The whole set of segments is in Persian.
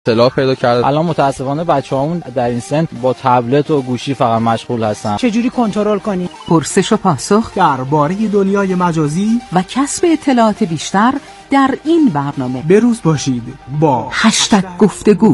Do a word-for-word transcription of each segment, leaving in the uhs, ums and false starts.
اطلاع پیدا کرده. الان متاسفانه بچه‌هامون در این سن با تبلت و گوشی فقط مشغول هستن. چجوری کنترل کنی؟ پرسش و پاسخ درباره دنیای مجازی و کسب اطلاعات بیشتر در این برنامه. بروز باشید با هشتگ گفتگو.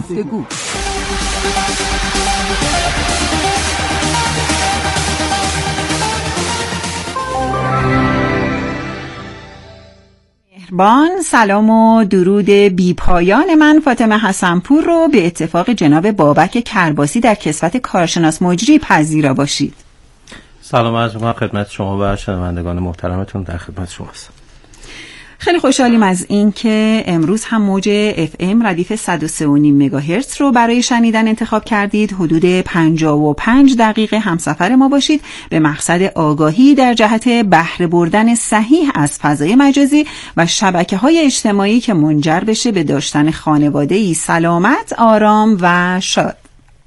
مهربان، سلام و درود بی پایان من فاطمه حسنپور رو به اتفاق جناب بابک کرباسی در کسوت کارشناس مجری پذیرا باشید. سلام عرض می‌کنم خدمت شما و شنوندگان محترمتون، در خدمت شماست. خیلی خوشحالیم از این که امروز هم موج اف ام ردیف صد و سه و نیم مگاهرتز رو برای شنیدن انتخاب کردید. حدود پنجاه و پنج دقیقه همسفر ما باشید به مقصد آگاهی در جهت بهره بردن صحیح از فضای مجازی و شبکه‌های اجتماعی که منجر بشه به داشتن خانواده‌ای سلامت، آرام و شاد.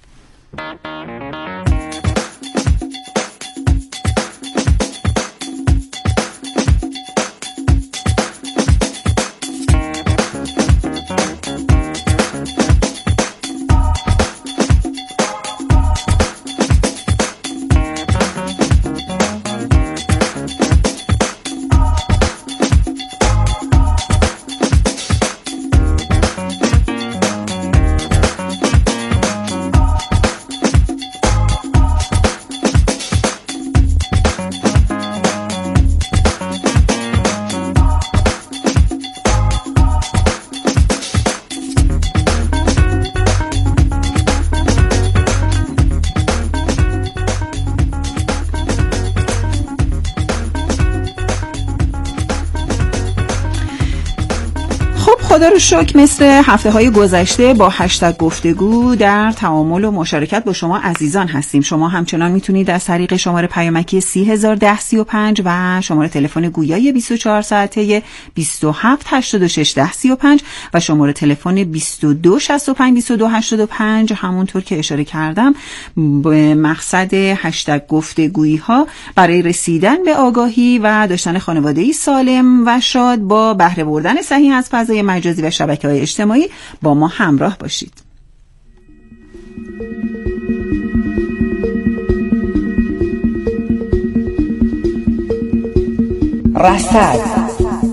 خدا رو شکر مثل هفته های گذشته با هشتگ گفتگو در تعامل و مشارکت با شما عزیزان هستیم. شما همچنان میتونید از طریق شماره پیامکی سی هزار ده سی و پنج و شماره تلفن گویای بیست و چهار ساعته بیست و هفت هشتاد و شش ده سی و پنج و شماره تلفن بیست و دو شصت و پنج بیست و دو هشتاد و پنج همونطور که اشاره کردم به مقصد هشتگ گفتگویی ها برای رسیدن به آگاهی و داشتن خانواده‌ای سالم و شاد با بهره بردن صحیح از فضای مجازی و شبکه‌های اجتماعی با ما همراه باشید. رصد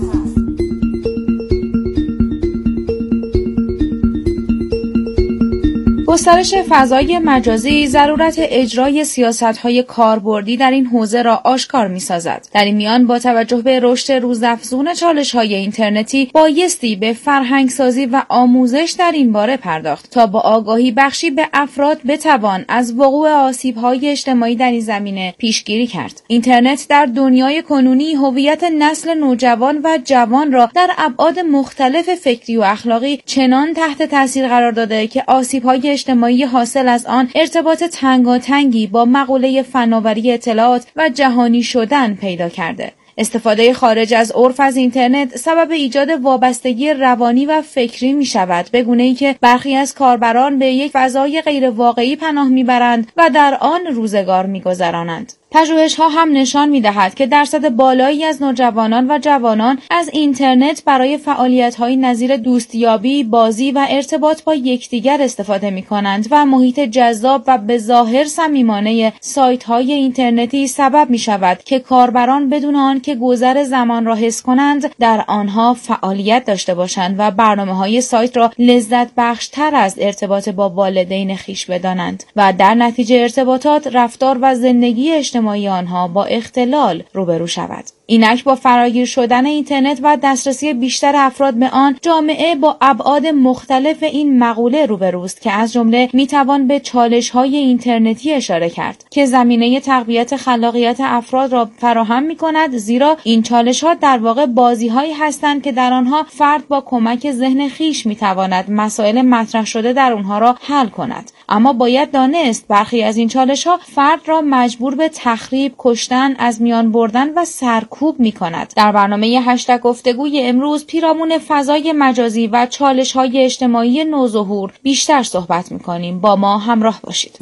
گسترش فضای مجازی ضرورت اجرای سیاست‌های کاربردی در این حوزه را آشکار می‌سازد. در این میان با توجه به رشد روزافزون چالش‌های اینترنتی بایستی به فرهنگسازی و آموزش در این باره پرداخت تا با آگاهی بخشی به افراد بتوان از وقوع آسیب‌های اجتماعی در این زمینه پیشگیری کرد. اینترنت در دنیای کنونی هویت نسل نوجوان و جوان را در ابعاد مختلف فکری و اخلاقی چنان تحت تاثیر قرار داده که آسیب‌های اجتماعی حاصل از آن ارتباط تنگاتنگی با مقوله فناوری اطلاعات و جهانی شدن پیدا کرده. استفاده خارج از عرف از اینترنت سبب ایجاد وابستگی روانی و فکری می شود، به گونه‌ای که برخی از کاربران به یک فضای غیر واقعی پناه می برند و در آن روزگار می گذرانند. پژوهش‌ها هم نشان می‌دهد که درصد بالایی از نوجوانان و جوانان از اینترنت برای فعالیت‌های نظیر دوستیابی، بازی و ارتباط با یکدیگر استفاده می‌کنند و محیط جذاب و به ظاهر صمیمانه سایت‌های اینترنتی سبب می‌شود که کاربران بدون آنکه گذر زمان را حس کنند در آنها فعالیت داشته باشند و برنامه‌های سایت را لذت بخش‌تر از ارتباط با والدین خویش بدانند و در نتیجه ارتباطات، رفتار و زندگی اجتماعی آنها با اختلال روبرو شود. اینک با فراگیر شدن اینترنت و دسترسی بیشتر افراد به آن، جامعه با ابعاد مختلف این مقوله روبروست که از جمله میتوان به چالش‌های اینترنتی اشاره کرد که زمینه تقویت خلاقیت افراد را فراهم می‌کند، زیرا این چالش‌ها در واقع بازی‌هایی هستند که در آنها فرد با کمک ذهن خویش میتواند مسائل مطرح شده در آنها را حل کند. اما باید دانست برخی از این چالش‌ها فرد را مجبور به تخریب، کشتن، از میان بردن و سرکوب می‌کند. در برنامه هشتگ گفتگوی امروز پیرامون فضای مجازی و چالش‌های اجتماعی نوظهور بیشتر صحبت می‌کنیم. با ما همراه باشید.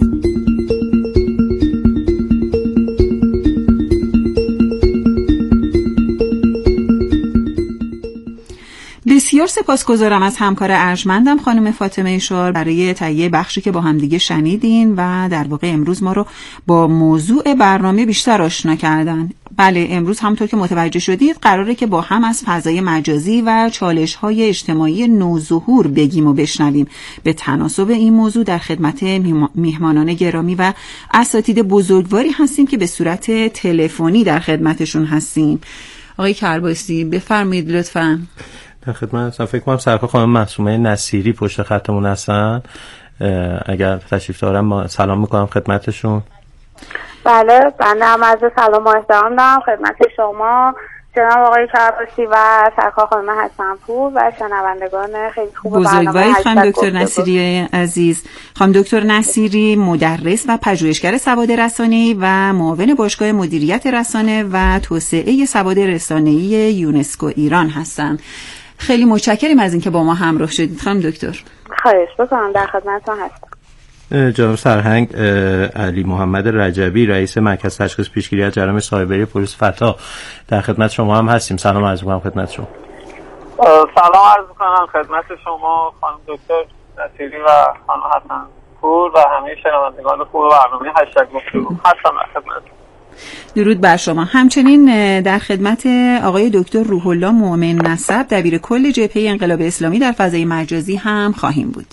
بسیار بسیار سپاسگزارم از همکار ارجمندم خانم فاطمه شار برای تهیه بخشی که با همدیگه شنیدین و در واقع امروز ما رو با موضوع برنامه بیشتر آشنا کردن. بله، امروز همونطور که متوجه شدید قراره که با هم از فضای مجازی و چالش‌های اجتماعی نوظهور بگیم و بشنویم. به تناسب این موضوع در خدمت میهمانان گرامی و اساتید بزرگواری هستیم که به صورت تلفنی در خدمتشون هستیم. آقای کرباسی بفرمایید لطفاً. در خدمت هستم. فکر کنم سرکار خانم معصومه نصیری پشت خطمون هستن. اگر تشریف دارم ما سلام میکنم خدمتشون. بله، بنده هم از سلام و احترام دارم خدمت شما جناب آقای کرباسی و سرکار خانم حسن‌پور و شنوندگان خیلی خوب بزرگواری. خانم دکتر نصیری عزیز، خانم دکتر نصیری مدرس و پژوهشگر سواد رسانه‌ای و معاون باشگاه مدیریت رسانه و توسعه سواد رسانه‌ای یونسکو ایران هستند. خیلی متشکریم از اینکه با ما همراه شدید خانم دکتر. خواهش می‌کنم، در خدمتتون هستم. جناب سرهنگ علی محمد رجبی رئیس مرکز تشخیص پیشگیری از جرایم سایبری پلیس فتا در خدمت شما هم هستیم. سلام عرض می‌کنم خدمت شما. سلام عرض می‌کنم خدمت شما خانم دکتر نصیری و خانم حسن‌پور و همه شنوندگان خوب برنامه هشتگ گفتگو هستم در خدمت. درود بر شما. همچنین در خدمت آقای دکتر روح الله مؤمن نسب دبیر کل جبهه انقلاب اسلامی در فضای مجازی هم خواهیم بود.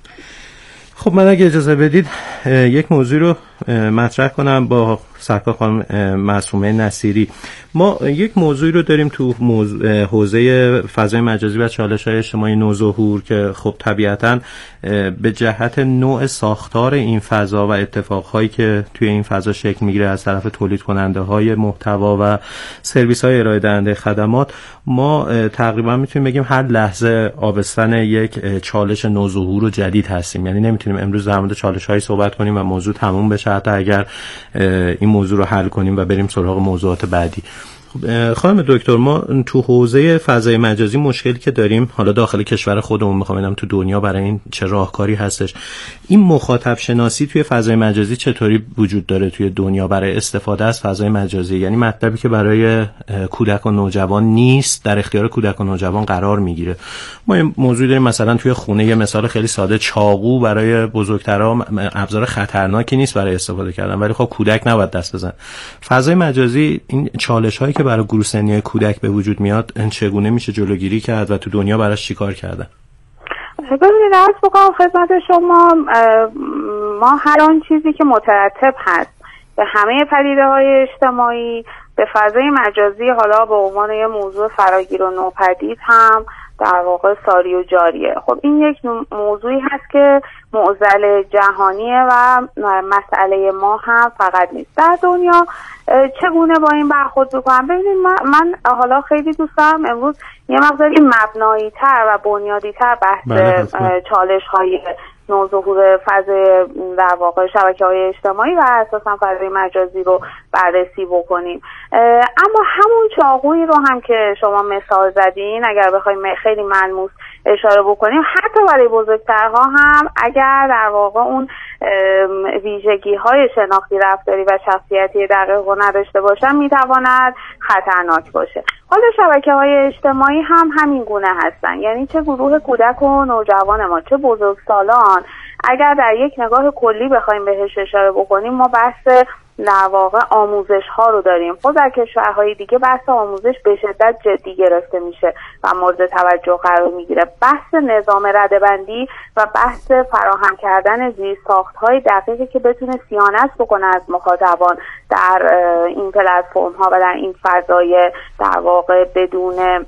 خب من اگه اجازه بدید یک موضوع رو مطرح کنم با سرکار خانم معصومه نصیری. ما یک موضوعی رو داریم تو حوزه فضای مجازی و چالش‌های اجتماعی نوظهور که خب طبیعتاً به جهت نوع ساختار این فضا و اتفاقهایی که توی این فضا شکل میگیره از طرف تولید کننده های محتوا و سرویس های ارائه دهنده خدمات، ما تقریبا میتونیم بگیم هر لحظه آبستن یک چالش نوظهور و جدید هستیم. یعنی نمیتونیم امروز در مورد چالش‌هایی صحبت کنیم و موضوع تموم بشه حتی اگر این موضوع رو حل کنیم و بریم سراغ موضوعات بعدی. خب خانم دکتر، ما تو حوزه فضای مجازی مشکلی که داریم، حالا داخل کشور خودمون میخوام ببینم تو دنیا برای این چه راهکاری هستش، این مخاطب شناسی توی فضای مجازی چطوری وجود داره توی دنیا برای استفاده از فضای مجازی؟ یعنی مطلبی که برای کودک و نوجوان نیست در اختیار کودک و نوجوان قرار میگیره. ما این موضوع داریم مثلا توی خونه، یه مثال خیلی ساده، چاقو برای بزرگترها ابزار خطرناکی نیست برای استفاده کردن، ولی خب کودک نباید دست بزنه. فضای مجازی این چالش‌هایی که برای گروه سنی کودک به وجود میاد چگونه میشه جلوگیری کرد و تو دنیا براش چیکار کردن؟ ببینید عرض بکنم خدمت شما، ما هر آن چیزی که مترتب هست به همه پدیده‌های اجتماعی به فضای مجازی، حالا به عنوان یه موضوع فراگیر و نوپدید هم در واقع ساری و جاریه. خب این یک موضوعی هست که معضل جهانیه و مسئله ما هم فقط نیست. در دنیا چگونه با این برخورد بکنم؟ ببینید من حالا خیلی دوست دارم امروز یه مقداری مبنایی تر و بنیادی تر بحث چالش های نوظهور فضای در واقع شبکه‌های اجتماعی و اساساً فضای مجازی رو بررسی بکنیم. اما همون چاقویی رو هم که شما مثال زدین اگر بخوایم خیلی ملموس اشاره بکنیم، حتی برای بزرگترها هم اگر در واقع اون ویژگی‌های شناختی رفتاری و شخصیتی دقیق رو نداشته باشن میتواند خطرناک باشه. حالا شبکه‌های اجتماعی هم همین گونه هستن، یعنی چه گروه کودک و نوجوان ما چه بزرگسالان، اگر در یک نگاه کلی بخوایم بهش اشاره بکنیم، ما بحث در واقع آموزش ها رو داریم. خب در کشورهای دیگه بحث آموزش به شدت جدی گرفته میشه و مورد توجه قرار میگیره. بحث نظام رده‌بندی و بحث فراهم کردن زیرساخت های دقیقی که بتونه صیانت بکنه از مخاطبان در این پلتفرم ها و در این فضای در واقع بدون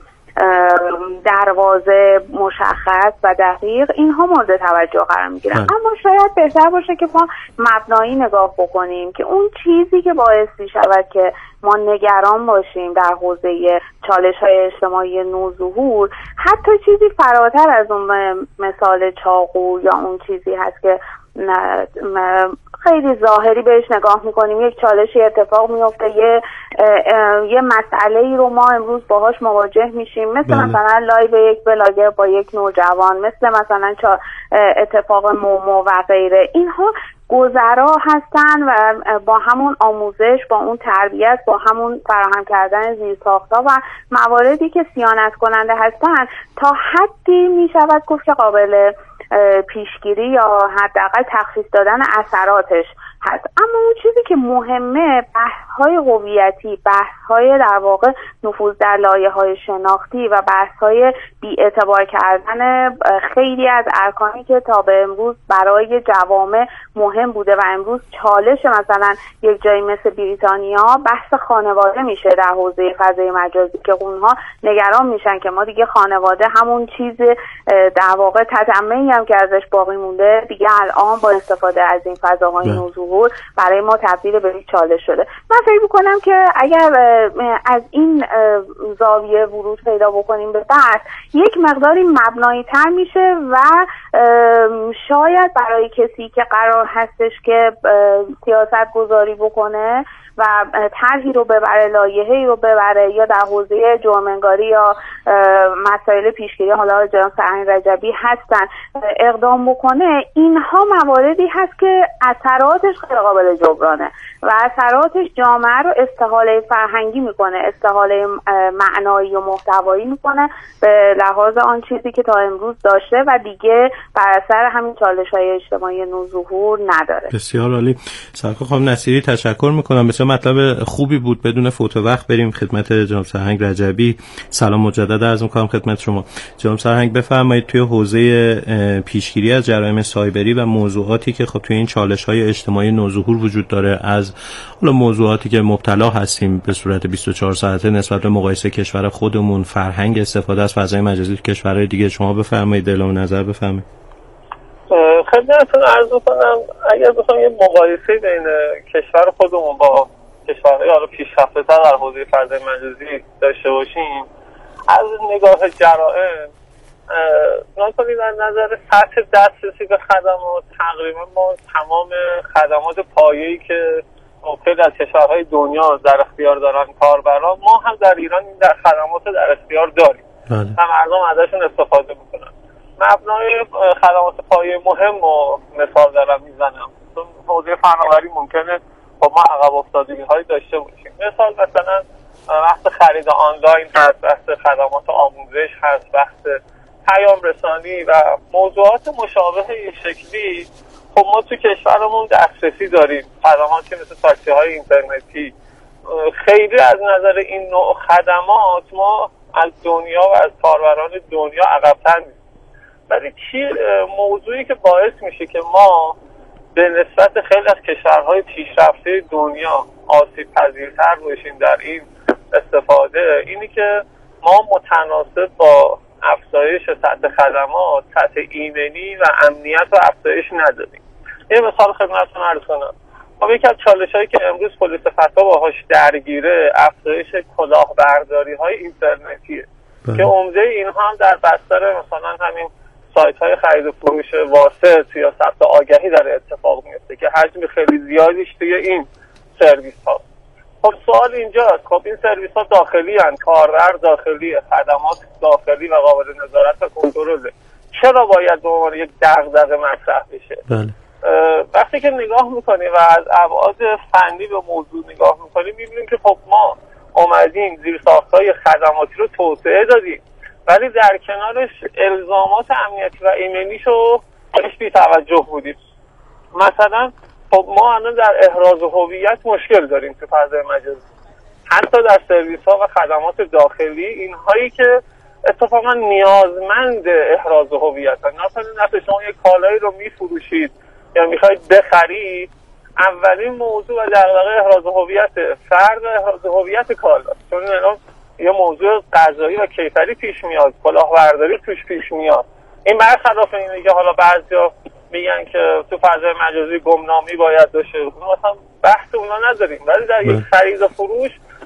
دروازه مشخص و دقیق، اینها مورد توجه قرار میگیرن. اما شاید بهتر باشه که ما مبنایی نگاه بکنیم که اون چیزی که باعث میشود که ما نگران باشیم در حوزه چالش‌های اجتماعی نوظهور حتی چیزی فراتر از اون مثال چاقو یا اون چیزی هست که خیلی ظاهری بهش نگاه میکنیم، یک چالشی اتفاق میفته، یه یه مسئله‌ای رو ما امروز باهاش مواجه میشیم، مثل بله. مثلا لایو یک بلاگر با یک نوجوان، مثل مثلا اتفاق مومو و غیره. اینها گذرا هستن و با همون آموزش، با اون تربیت، با همون فراهم کردن زیرساخت‌ها و مواردی که صیانت کننده هستن تا حدی میشود گفت که قابل پیشگیری یا حداقل تخفیف دادن اثراتش هست. اما اون چیزی که مهمه بحث‌های هویتی، بحث‌های در واقع نفوذ در لایه‌های شناختی و بحث‌های بی‌اعتبار کردن خیلی از ارکانی که تا به امروز برای جوامع مهم بوده و امروز چالش مثلا یک جایی مثل بریتانیا بحث خانواده میشه در حوزه فضای مجازی که اونها نگران میشن که ما دیگه خانواده همون چیز در واقع تتمه‌ای هم که ازش باقی مونده دیگه الان با استفاده از این فضاهای نوظهور برای ما تبدیل به یک چالش شده. من فکر می‌کنم که اگر از این زاویه ورود پیدا بکنیم به بحث، یک مقداری مبنایی تر میشه و شاید برای کسی که قرار هستش که سیاست گذاری بکنه و طرحی رو ببره، لایحه‌ای رو ببره یا در حوزه جرم‌انگاری یا مسائل پیشگیری، حالا جناب سرهنگ رجبی هستن، اقدام بکنه، اینها مواردی هست که اثراتش غیر قابل جبرانه و اثراتش جامعه رو استحاله فرهنگی میکنه، استحاله معنایی و محتوایی میکنه به لحاظ آن چیزی که تا امروز داشته و دیگه بر اثر همین چالش‌های اجتماعی نوظهور نداره. بسیار عالی. سرکار خانم نصیری تشکر میکنم. بسیار مطلب خوبی بود. بدون فوت وقت بریم خدمت جناب سرهنگ رجبی. سلام مجدد عرض میکنم خدمت شما. جناب سرهنگ بفرمایید توی حوزه پیشگیری از جرایم سایبری و موضوعاتی که خب توی این چالش‌های اجتماعی نوظهور وجود داره، از حالا موضوعاتی که مبتلا هستیم به صورت بیست و چهار ساعته نسبت به مقایسه کشور خودمون، فرهنگ استفاده از فضای مجازی تو کشورهای دیگه، شما بفرمایید، اعلام نظر بفرمایید. خدمتتون عرض کنم اگر بخوام یه مقایسه بین کشور خودمون با کشورهای حالا پیشرفته‌تر در حوزه فضای مجازی داشته باشیم، از نگاه جرائم نکنید در نظر سطح دسترسی به خدمات تقریبا ما تمام خدمات پایه‌ای که خیلی از کشورهای دنیا در اختیار دارن کاربران، ما هم در ایران این در خدمات در اختیار داریم و مردم ازشون استفاده میکنن. مبنای خدمات پایه مهم و مثال دارم میزنم، حوزه فناوری ممکنه با ما عقب افتادگی هایی داشته باشیم. مثال مثلا بحث خرید آنلاین هست، بحث خدمات آموزش هست، بحث پیام رسانی و موضوعات مشابه این شکلی. خب ما تو کشورمون دسترسی داریم، خدماتی مثل تاکسی های اینترنتی. خیلی از نظر این نوع خدمات ما از دنیا و از کاربران دنیا عقب‌تر نیستیم. ولی چی موضوعی که باعث میشه که ما به نسبت خیلی از کشورهای پیشرفته دنیا آسیب پذیرتر باشیم در این استفاده، اینی که ما متناسب با افزایش سطح خدمات سطح ایمنی و امنیت و افزایش ندادیم. یه مثال خدمتتون عرض کنم. ما یکی از چالش‌هایی که امروز پلیس فتوا باهاش درگیره افزایش کلاهبرداری‌های اینترنتیه که عمده اینها هم در بستر مثلا همین سایت‌های خرید و فروش واسط یا ثبت آگهی داره اتفاق میفته که حجم خیلی زیادیش توی این سرویس هاست. خب سوال اینجاست، خب این سرویس ها داخلی هستند، کاربر داخلی، خدمات داخلی و قابل نظارت و کنترله، چرا باید به عنوان یک دغدغه مطرح بشه؟ بله. وقتی که نگاه میکنیم و از ابعاد فنی به موضوع نگاه میکنیم میبینیم که خب ما اومدیم زیرساخت‌های خدماتی رو توسعه دادیم ولی در کنارش الزامات امنیتی و ایمنیشو بهش بی توجه بودیم. مثلا خب ما الان در احراز هویت مشکل داریم تو فضای مجازی، حتی در سرویس ها و خدمات داخلی، اینهایی که اتفاقا نیازمند احراز هویت هستند. مثلا وقتی شما یک کالایی رو میفروشید یا میخواید بخرید، اولین موضوع و دغدغه احراز هویت فرد و احراز هویت کالا، چون الان یه موضوع قضایی و کیفری پیش میاد، کلاهبرداری توش پیش میاد. این برخلاف اینه که حالا بعضیا میگن که تو فضای مجازی گمنامی باید باشه، مثلا بحث اونا نداریم، ولی در یک خرید و فروش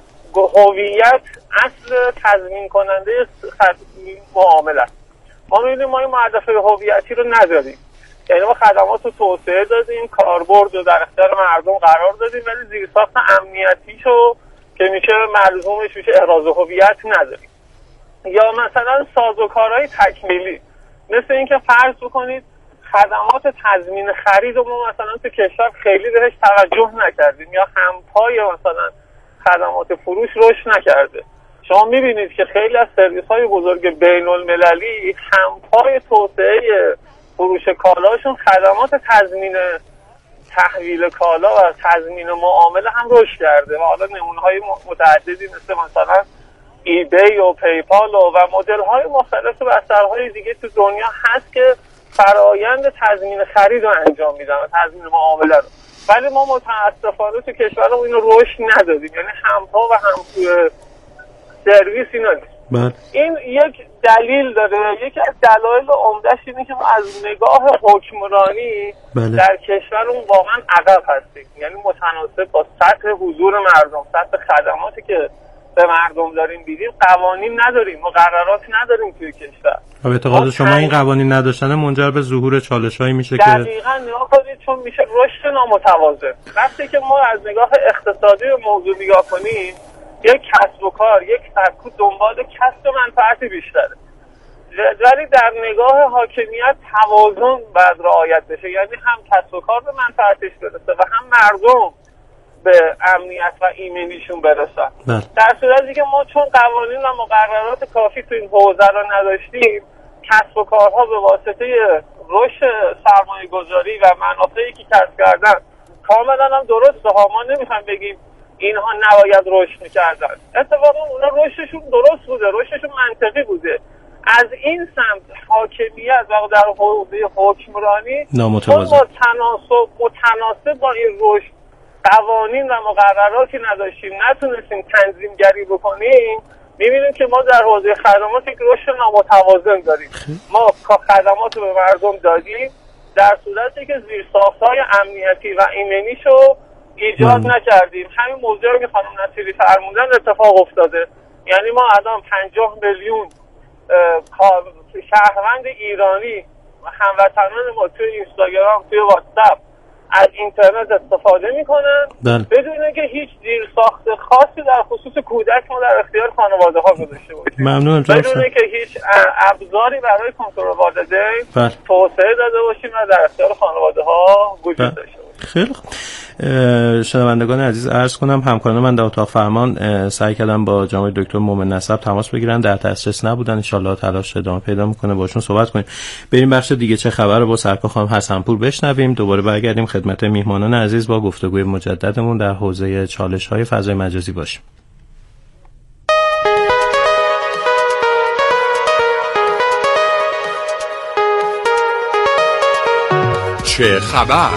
هویت اصل تضمین کننده معامله است. ما می‌بینیم ما این معرفه هویتی رو نداریم. یعنی ما خدمات رو توسعه دادیم، کاربرد رو در اختیار مردم قرار دادیم، ولی زیرساخت امنیتیشو که میشه ملزومش میشه احراز هویت نداریم. یا مثلا سازوکارهای تکمیلی، مثل اینکه فرض بکنید خدمات تضمین خرید رو ما مثلا تو کشور خیلی بهش توجه نکردیم، یا همپای مثلا خدمات فروش رشد نکرده. شما میبینید که خیلی از سرویس‌های بزرگ بین المللی همپای توسعه فروش کالاشون خدمات تضمین تحویل کالا و تضمین معامله هم رشد کرده و حالا نمونه‌های متعددی مثل مثلا ای بی و پیپال و, و مدل‌های مختلف و بسترهای دیگه تو دنیا هست که فرایند تضمین خرید رو انجام میدن و تضمین معامله رو، ولی ما متاسفانه تو کشورمون اینو رشد ندادیم، یعنی همپا و هم سرویس اینا نیست. بله. این یک دلیل داره. یکی از دلایل عمده‌اش اینه که ما از نگاه حکمرانی بله. در کشورمون واقعا عقب هستیم، یعنی متناسب با سطح حضور مردم، سطح خدماتی که به مردم داریم بیدیم قوانین نداریم، مقررات نداریم توی کشور. به اعتقاد شما این قوانین نداشتن منجر به ظهور چالش‌هایی میشه که دقیقاً نگاه کنید، چون میشه رشد نامتوازن. وقتی که ما از نگاه اقتصادی به موضوع نگاه کنیم، یک کسب و کار، یک سرکوب دنبال کسب منفعتی بیشتره، ولی در نگاه حاکمیت توازن باید رعایت بشه، یعنی هم کسب و کار به منفعتش برسه و هم مردم به امنیت و ایمنیشون برسن. بله. در صورتی که ما چون قوانین و مقررات کافی تو این حوزه رو نداشتیم، کسب و کارها به واسطه رشد سرمایه گذاری و منافعی که کسب کردن کاملا هم درسته ها، ما نمیخوایم بگیم اینها نباید رشد میکردن، اتفاقا اونا رشدشون درست بوده، رشدشون منطقی بوده. از این سمت حاکمیت و در حوزه حکمرانی نامتوازن متناسب متناسب با این رشد قوانین و مقرراتی نداشتیم، نتونستیم تنظیمگری بکنیم، میبینیم که ما در حوزه خدمات یک رشد نامتوازن داریم. ما خدمات رو به مردم دادیم در صورتی که زیرساخت‌های امنیتی و ایمنیشو ایجاد من. نکردیم. همین موضوع رو که خانم نصیری فرمودن اتفاق افتاده، یعنی ما الان پنجاه میلیون شهروند ایرانی و هموطنان ما توی اینستاگرام، توی واتساپ از اینترنت استفاده میکنن بدون اینکه هیچ زیرساخت خاصی در خصوص کودک ما در اختیار خانواده ها گذاشته باشیم. ممنونم. بدون اینکه هیچ ابزاری برای کنترل والدین توسعه داده باشیم و در اختیار خانواده ها وجود داشته باشیم. خیلی خوب. شنوندگان عزیز، عرض کنم همکاران من در اتاق فرمان سعی کردن با جناب دکتر مومن نسب تماس بگیرن، در دسترس نبودن، ان شاء الله تلاش ادامه پیدا میکنه باشون صحبت کنیم. بریم بخش دیگه چه خبر رو با سرکار خانم حسنپور بشنویم، دوباره برگردیم خدمت میهمانان عزیز با گفتگوی مجددمون در حوزه چالش‌های فضای مجازی باشیم. چه خبر؟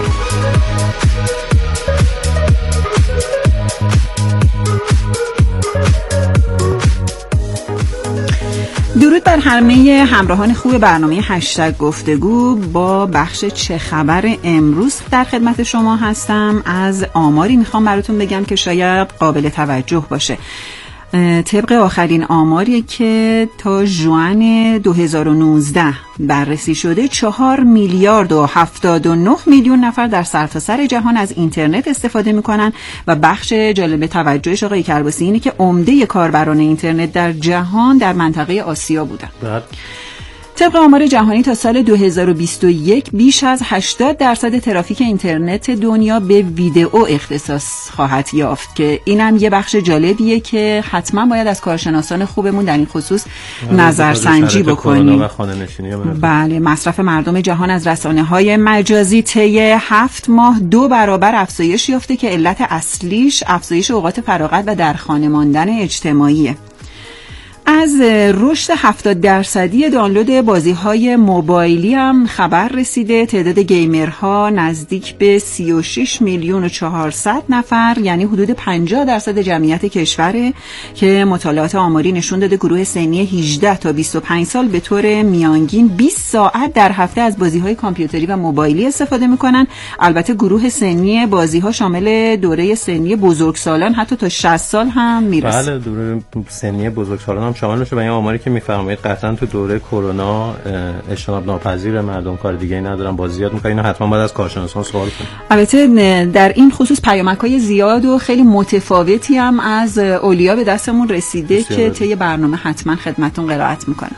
درود بر همه همراهان خوب برنامه هشتگ گفتگو. با بخش چه خبر امروز در خدمت شما هستم. از آماری میخوام براتون بگم که شاید قابل توجه باشه. طبق آخرین آماری که تا ژوئن دو هزار و نوزده بررسی شده، چهار میلیارد و هفتاد و نه میلیون نفر در سرتاسر جهان از اینترنت استفاده میکنن و بخش جالب توجهش آقای کرباسی اینه که عمده کاربران اینترنت در جهان در منطقه آسیا بودن. بله. طبق آمار جهانی تا سال دو هزار و بیست و یک بیش از هشتاد درصد ترافیک اینترنت دنیا به ویدئو اختصاص خواهد یافت که اینم یه بخش جالبیه که حتما باید از کارشناسان خوبمون در این خصوص نظرسنجی بکنیم. بله، مصرف مردم جهان از رسانه‌های مجازی طی هفت ماه دو برابر افزایش یافته که علت اصلیش افزایش اوقات فراغت و در خانه ماندن اجتماعیه. از رشد هفتاد درصدی دانلود بازی‌های موبایلی هم خبر رسیده. تعداد گیمرها نزدیک به سی و شش میلیون و چهارصد نفر، یعنی حدود پنجاه درصد جمعیت کشوره که مطالعات آماری نشون داده گروه سنی هجده تا بیست و پنج سال به طور میانگین بیست ساعت در هفته از بازی‌های کامپیوتری و موبایلی استفاده می‌کنن. البته گروه سنی بازی‌ها شامل دوره سنی بزرگسالان حتی تا شصت سال هم میرسه. بله، دوره سنی بزرگسالان هم شامل بشه و این آماری که میفرمایید قطعا تو دوره کرونا اجتناب ناپذیر، مردم کار دیگه‌ای ندارن، باز زیاد می‌کنن. اینو حتما باید از کارشناسان سوال کنیم. البته در این خصوص پیامک‌های زیاد و خیلی متفاوتی هم از اولیا به دستمون رسیده که طی برنامه حتما خدمتتون قرائت می‌کنم.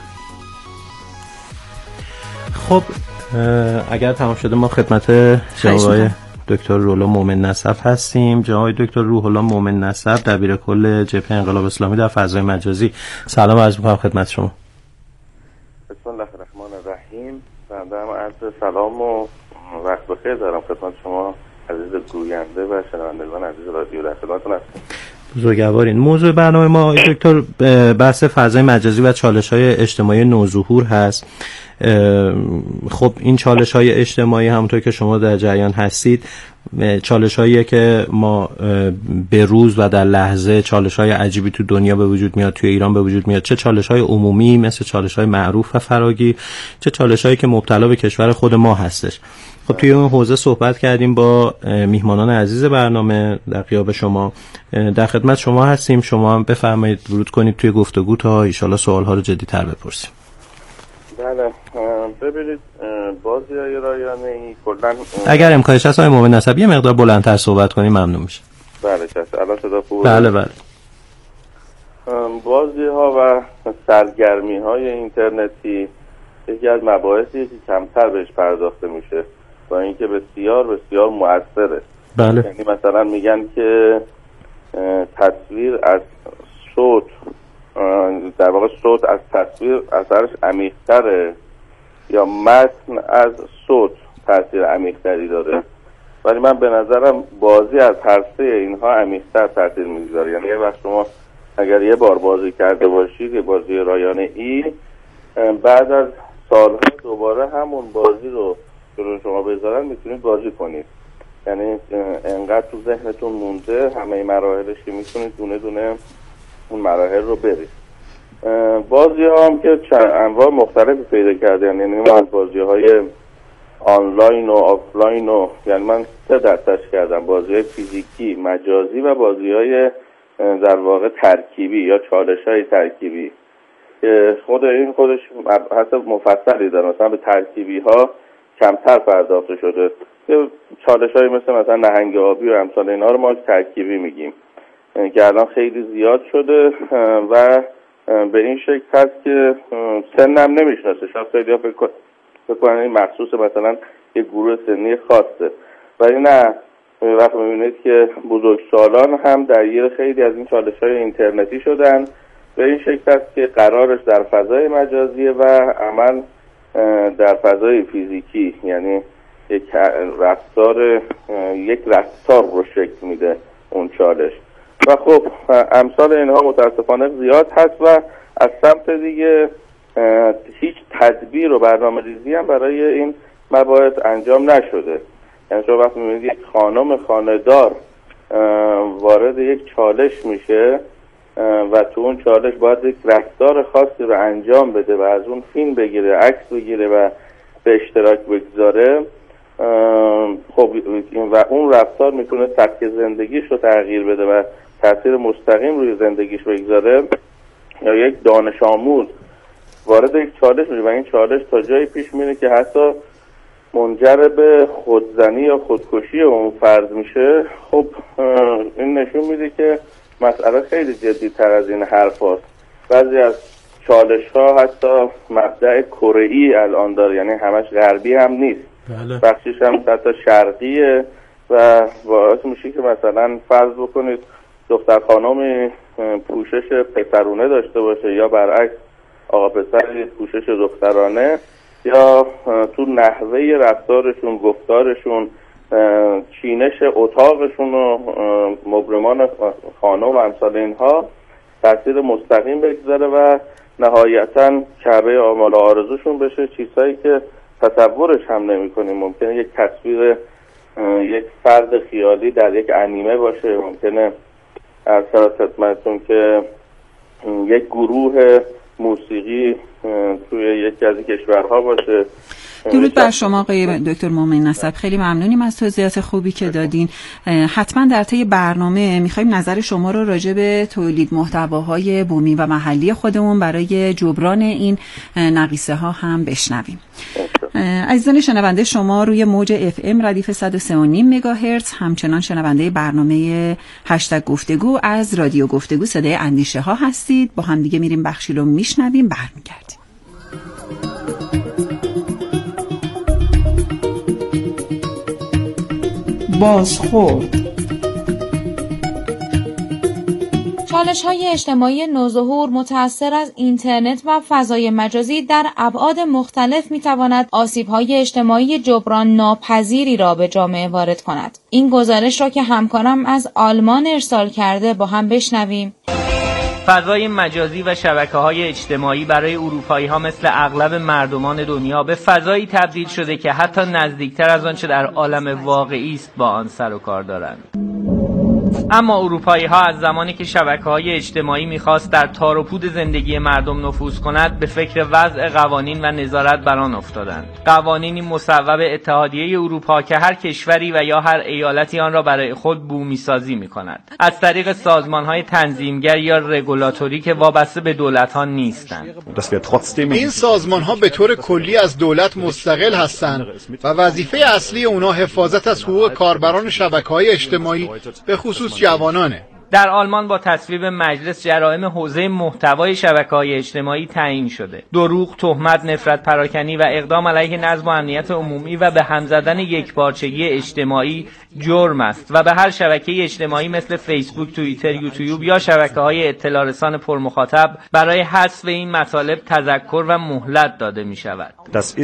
خب اگر تمام شده ما خدمت جناب دکتر روح الله مومن نسب هستیم. جناب دکتر روح الله مومن نسب دبیر کل جبهه انقلاب اسلامی در فضای مجازی. سلام عرض می‌کنم خدمت شما. بسم الله الرحمن الرحیم. بنده هم عرض سلام و وقت بخیر دارم خدمت شما عزیز گوینده و شنوندگان عزیز رادیو. در خدمتتون هستم. بزرگوارین. موضوع برنامه ما دکتر بحث فضای مجازی و چالش‌های اجتماعی نوظهور هست. خب این چالش‌های اجتماعی همونطور که شما در جریان هستید چالش‌هایی که ما به روز و در لحظه چالش‌های عجیبی تو دنیا به وجود میاد، توی ایران به وجود میاد، چه چالش‌های عمومی مثل چالش‌های معروف و فراگیر، چه چالش‌هایی که مبتلا به کشور خود ما هستش. خب توی اون حوزه صحبت کردیم با میهمانان عزیز برنامه در غیاب شما. در خدمت شما هستیم، شما هم بفرمایید ورود کنید توی گفتگو تا ان شاءالله سوال‌ها رو جدی‌تر بپرسیم. بله ببینید بازی‌های رایانه‌ای کلاً اگر امکانش هست آقای مومن نسب یه مقدار بلندتر صحبت کنیم ممنون میشه. بله چشم. الان صدا خوبه؟ بله بله. بازی‌ها و سرگرمی‌های اینترنتی یکی از مباحثی که کمتر بهش پرداخته میشه با اینکه بسیار بسیار مؤثره. بله. یعنی مثلا میگن که تصویر از صوت در واقع صوت از تصویر اثرش عمیق‌تره یا متن از صوت تاثیر عمیق‌تری داره، ولی من به نظرم بازی از هر سه اینها عمیق‌تر تاثیر میگذاره. یعنی یه وقت شما اگر یه بار بازی کرده باشید یه بازی رایانه ای، بعد از سالها دوباره همون بازی رو جلوی شما بذارن میتونید بازی کنید. یعنی انقدر تو ذهنتون مونده همه مراحلش که میتونید دونه دونه اون مراحل رو برید. بازی ها هم که انواع مختلفی پیدا کرده، یعنی من از بازی های آنلاین و آفلاین و یعنی من سه دستش کردم، بازی های فیزیکی، مجازی و بازی های در واقع ترکیبی یا چالش های ترکیبی که خود این خودش حتی مفصلی داره. مثلا به ترکیبی ها کمتر پرداخته شده، چالش های مثل مثلا نهنگ آبی و امثال اینا رو ما ترکیبی میگیم که الان خیلی زیاد شده و به این شکل هست که سنم نمیشناسه. شاید خیلی ها فکر کنن این مخصوص مثلا یک گروه سنی خاصه، ولی نه، وقت میبینید که بزرگسالان هم درگیر خیلی از این چالش های اینترنتی شدن. به این شکل هست که قرارش در فضای مجازیه و عمل در فضای فیزیکی، یعنی یک رفتار یک رفتار رو شکل میده اون چالش. و خب امثال اینها متاسفانه زیاد هست و از سمت دیگه هیچ تدبیر و برنامه ریزی هم برای این مباحث انجام نشده. یعنی شما وقتی میبینید یک خانم خانه‌دار وارد یک چالش میشه و تو اون چالش باید یک رفتار خاصی رو انجام بده و از اون فیلم بگیره، عکس بگیره و به اشتراک بگذاره، خب و اون رفتار میتونه سبک زندگیش رو تغییر بده و تاثیر مستقیم روی زندگیش بگذاره. یا یک دانش آموز وارد یک چالش میشه و این چالش تا جایی پیش میره که حتی منجر به خودزنی یا خودکشی اون فرد میشه. خب این نشون میده که مسئله خیلی جدی تر از این حرف هست. بعضی از چالش ها حتی مبدأ کره‌ای الان داره، یعنی همش غربی هم نیست. بله. بخشش هم حتی شرقیه و باعث میشه که مثلا فرض بکنید دختر خانم پوشش پسرونه داشته باشه یا برعکس آقا پسر پوشش دخترانه، یا تو نحوه رفتارشون، گفتارشون، چینش اتاقشون و مبرمان خانه و امثال اینها تاثیر مستقیم بگذاره و نهایتا کعبه آمال آرزوشون بشه، چیزهایی که تصورش هم نمی کنیم. ممکنه یک تصویر یک فرد خیالی در یک انیمه باشه، ممکنه از خدمتتون که یک گروه موسیقی توی یکی از کشورها باشه درود بر شما آقای دکتر مومن نسب، خیلی ممنونیم از توضیحات خوبی که دادین. حتما در طی برنامه میخوایم نظر شما رو راجع به تولید محتواهای بومی و محلی خودمون برای جبران این نقیصه ها هم بشنویم. عزیزان شنونده، شما روی موج اف ام ردیف صد و سه و نیم مگاهرتز همچنان شنونده برنامه هشتگ گفتگو از رادیو گفتگو صدای اندیشه ها هستید. با هم دیگه میریم بخشی رو میشنویم، برمیگردیم. بازخورد. چالش‌های اجتماعی نوظهور متأثر از اینترنت و فضای مجازی در ابعاد مختلف می‌تواند آسیب‌های اجتماعی جبران ناپذیری را به جامعه وارد کند. این گزارش را که همکارم از آلمان ارسال کرده با هم بشنویم. فضای مجازی و شبکه‌های اجتماعی برای اروپایی‌ها مثل اغلب مردمان دنیا به فضایی تبدیل شده که حتی نزدیکتر از آنچه در عالم واقعی است با آن سر و کار دارند. اما اروپایی‌ها از زمانی که شبکه‌های اجتماعی می‌خواست در تار و پود زندگی مردم نفوذ کند به فکر وضع قوانین و نظارت بر آن افتادند. قوانینی مصوب اتحادیه اروپا که هر کشوری و یا هر ایالتی آن را برای خود بومی‌سازی می‌کند از طریق سازمان‌های تنظیمگر یا رگولاتوری که وابسته به دولت‌ها نیستند. این سازمان‌ها به طور کلی از دولت مستقل هستند و وظیفه اصلی اونها حفاظت از حقوق کاربران شبکه‌های اجتماعی به خصوص جوانانه. در آلمان با تصویب مجلس جرائم حوزه محتوای شبکه‌های اجتماعی تعیین شده. دروغ، تهمت، نفرت پراکنی و اقدام علیه نظم و امنیت عمومی و به هم زدن یکپارچگی اجتماعی جرم است و به هر شبکه اجتماعی مثل فیسبوک، توییتر، یوتیوب یا شبکه‌های اطلاع رسان پرمخاطب برای حذف این مطالب تذکر و مهلت داده می‌شود.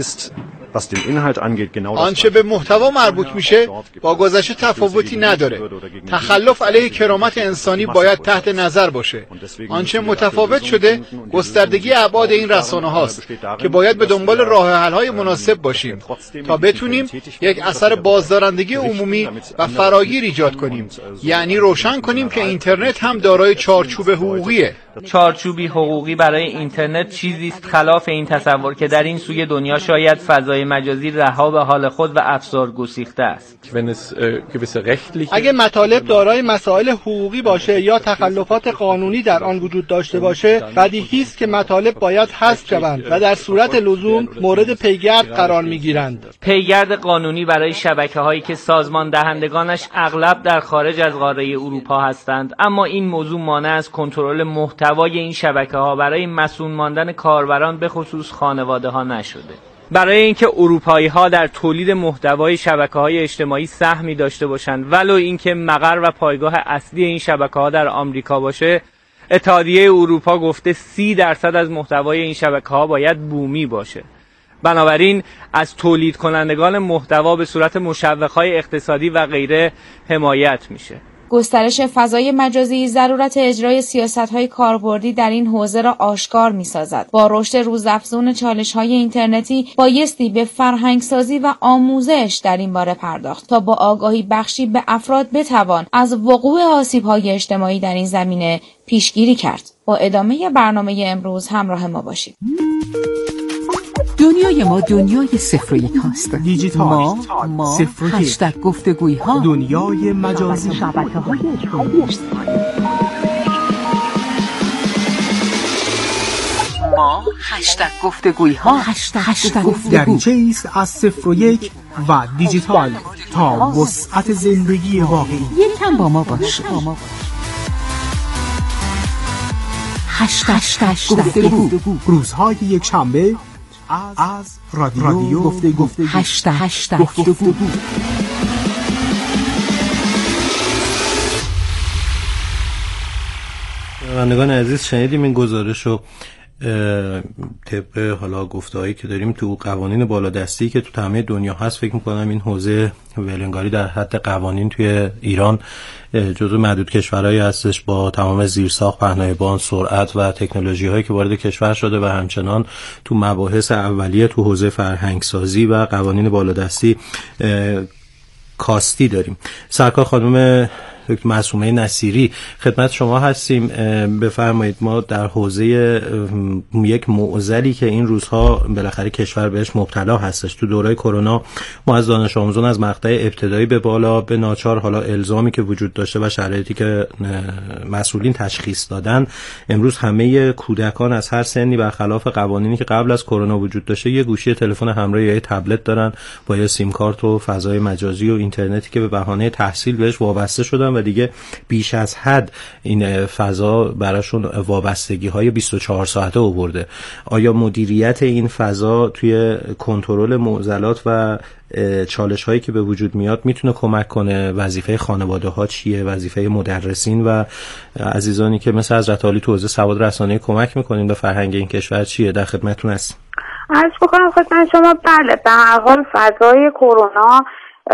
آنچه به محتوا مربوط میشه با گذشته تفاوتی نداره. تخلف علیه کرامت انسانی باید تحت نظر باشه. آنچه متفاوت شده گستردگی ابعاد این رسانه هاست که باید به دنبال راه حل های مناسب باشیم تا بتونیم یک اثر بازدارندگی عمومی و فراگیر ایجاد کنیم. یعنی روشن کنیم که اینترنت هم دارای چارچوب حقوقیه. چارچوبی حقوقی برای اینترنت چیزی است خلاف این تصور که در این سوی دنیا شاید فضای مجازی رها به حال خود و افسار گسیخته است. اگه مطالب دارای مسائل حقوقی باشه یا تخلفات قانونی در آن وجود داشته باشه، بدیهی است که مطالب باید حذف شوند و در صورت لزوم مورد پیگرد قرار میگیرند. پیگرد قانونی برای شبکه‌هایی که سازمان دهندگانش اغلب در خارج از قاره اروپا هستند، اما این موضوع مانع از کنترل محتوای این شبکه‌ها برای مسئول ماندن کاربران به خصوص خانواده‌ها نشده. برای اینکه اروپایی‌ها در تولید محتوای شبکه‌های اجتماعی سهمی داشته باشند ولو اینکه مقر و پایگاه اصلی این شبکه‌ها در آمریکا باشه، اتحادیه اروپا گفته سی درصد از محتوای این شبکه‌ها باید بومی باشه. بنابراین از تولید کنندگان محتوا به صورت مشوق‌های اقتصادی و غیره حمایت میشه. گسترش فضای مجازی ضرورت اجرای سیاست‌های کاربردی در این حوزه را آشکار می‌سازد. با رشد روزافزون چالش‌های اینترنتی بایستی به فرهنگسازی و آموزش در این باره پرداخت تا با آگاهی بخشی به افراد بتوان از وقوع آسیب‌های اجتماعی در این زمینه پیشگیری کرد. با ادامه برنامه امروز همراه ما باشید. دنیای ما دنیای صفر و یک هاست. دیجیتال ما ما صفر و یک. هشتگ گفتگوی ها دنیای مجازی شبکه‌های اجتماعی. ما هشتگ گفتگوی ها هشتگ گفتگو دریچه ایست از صفر و یک و دیجیتال تا وسعت زندگی واقعی. یکم با ما باش. هشتگ گفتگو روزهای یک شنبه از رادیو, رادیو گفتگو. هشتگ گفتگو. شنوندگان عزیز، شنیدیم این گزارش رو طبق حالا گفته‌هایی که داریم تو قوانین بالادستی که تو تمام دنیا هست. فکر می‌کنم این حوزه ولنگاری در حد قوانین توی ایران جزو معدود کشورهایی هستش با تمام زیرساخت، پهنایبان، سرعت و تکنولوژی‌هایی که وارد کشور شده و همچنان تو مباحث اولیه تو حوزه فرهنگسازی و قوانین بالادستی کاستی داریم. سرکار خانم دکتر معصومه نصیری خدمت شما هستیم. بفرمایید. ما در حوزه یک معضلی که این روزها بالاخره کشور بهش مبتلا هستش، تو دوره کرونا ما از دانش آموزان از مقطع ابتدایی به بالا به ناچار، حالا الزامی که وجود داشته و شرایطی که مسئولین تشخیص دادن، امروز همه کودکان از هر سنی برخلاف قوانینی که قبل از کرونا وجود داشته یه گوشی تلفن همراه یا یه تبلت دارن با یه سیم کارت و فضای مجازی و اینترنتی که به بهانه تحصیل بهش وابسته شدن و دیگه بیش از حد این فضا براشون وابستگی های بیست و چهار ساعته آورده. آیا مدیریت این فضا توی کنترل معضلات و چالش هایی که به وجود میاد میتونه کمک کنه؟ وظیفه خانواده ها چیه؟ وظیفه مدرسین و عزیزانی که مثل حضرت عالی تو حوزه سواد رسانه‌ای کمک میکنین به فرهنگ این کشور چیه؟ در خدمتتون هستم. عرض بکنم خدمت شما، بله به هر حال فضای کرونا